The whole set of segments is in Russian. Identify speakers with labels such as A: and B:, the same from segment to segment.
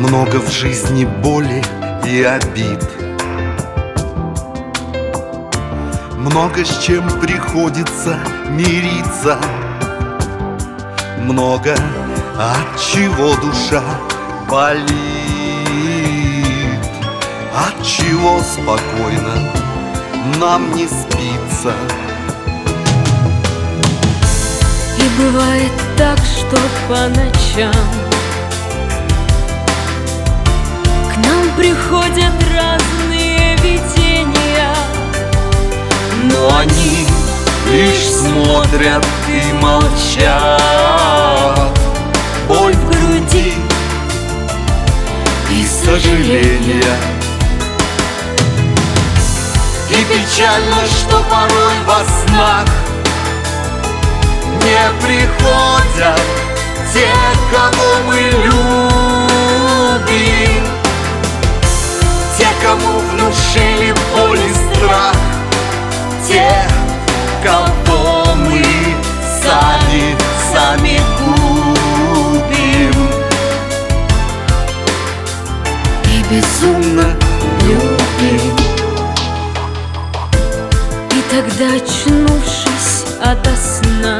A: Много в жизни боли и обид, много с чем приходится мириться, много от чего душа болит, от чего спокойно нам не спится.
B: И бывает так, что по ночам к нам приходят разные видения,
A: но они лишь смотрят и молчат. Боль в груди и сожаление. И печально, что порой во снах не приходят те, кого мы любим, те, кому внушили боль и страх, те, кого мы сами губим и безумно любим.
B: И тогда, очнувшись ото сна,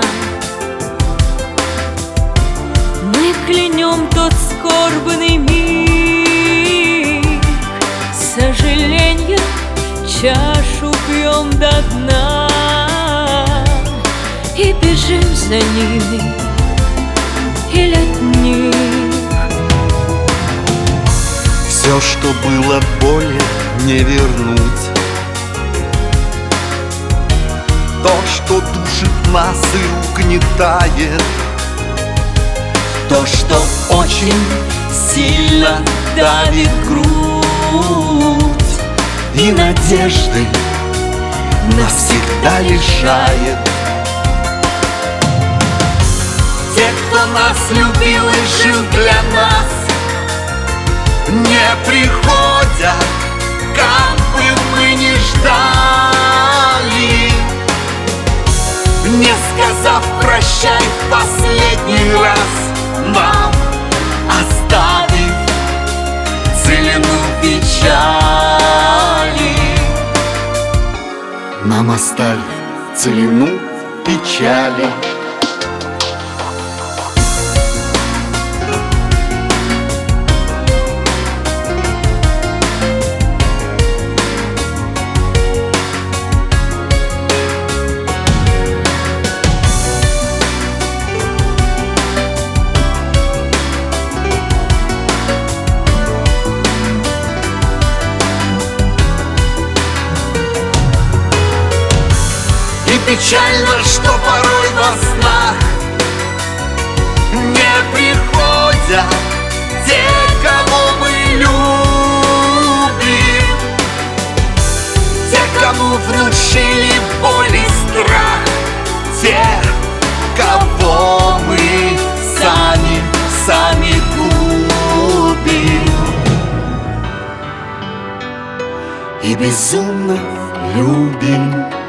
B: мы клянем тот скорбный миг, сожаления чашу пьем до дна и бежим за ними или от них.
A: Все, что было более, не вернуть. То, что душит нас и угнетает, то, что очень сильно давит грудь и надежды навсегда лишает. Те, кто нас любил и жил для нас, не приходят, как бы мы ни ждали, не сказав прощай в последний раз, нам оставив целину печали. Нам оставив целину печали. Печально, что порой во снах не приходят те, кого мы любим, те, кому внушили боль и страх, те, кого мы сами губим и безумно любим.